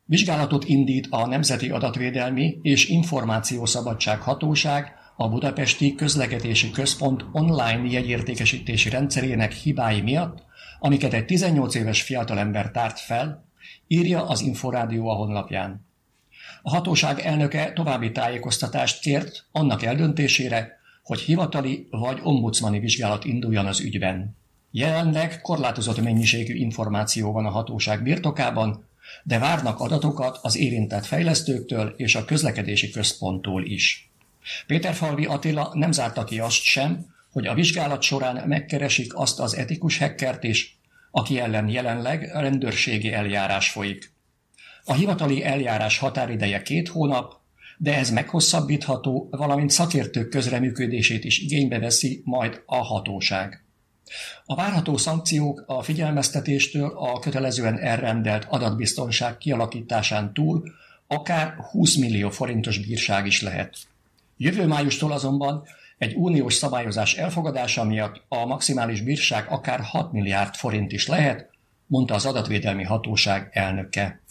Vizsgálatot indít a Nemzeti Adatvédelmi és Információszabadság Hatóság a Budapesti Közlekedési Központ online jegyértékesítési rendszerének hibái miatt, amiket egy 18 éves fiatalember tárt fel, írja az Inforádió a honlapján. A hatóság elnöke további tájékoztatást kért annak eldöntésére, hogy hivatali vagy ombudsmani vizsgálat induljon az ügyben. Jelenleg korlátozott mennyiségű információ van a hatóság birtokában, de várnak adatokat az érintett fejlesztőktől és a közlekedési központtól is. Péterfalvi Attila nem zárta ki azt sem, hogy a vizsgálat során megkeresik azt az etikus hackert is, aki ellen jelenleg rendőrségi eljárás folyik. A hivatali eljárás határideje 2 hónap, de ez meghosszabbítható, valamint szakértők közreműködését is igénybe veszi majd a hatóság. A várható szankciók a figyelmeztetéstől a kötelezően elrendelt adatbiztonság kialakításán túl akár 20 millió forintos bírság is lehet. Jövő májustól azonban egy uniós szabályozás elfogadása miatt a maximális bírság akár 6 milliárd forint is lehet, mondta az adatvédelmi hatóság elnöke.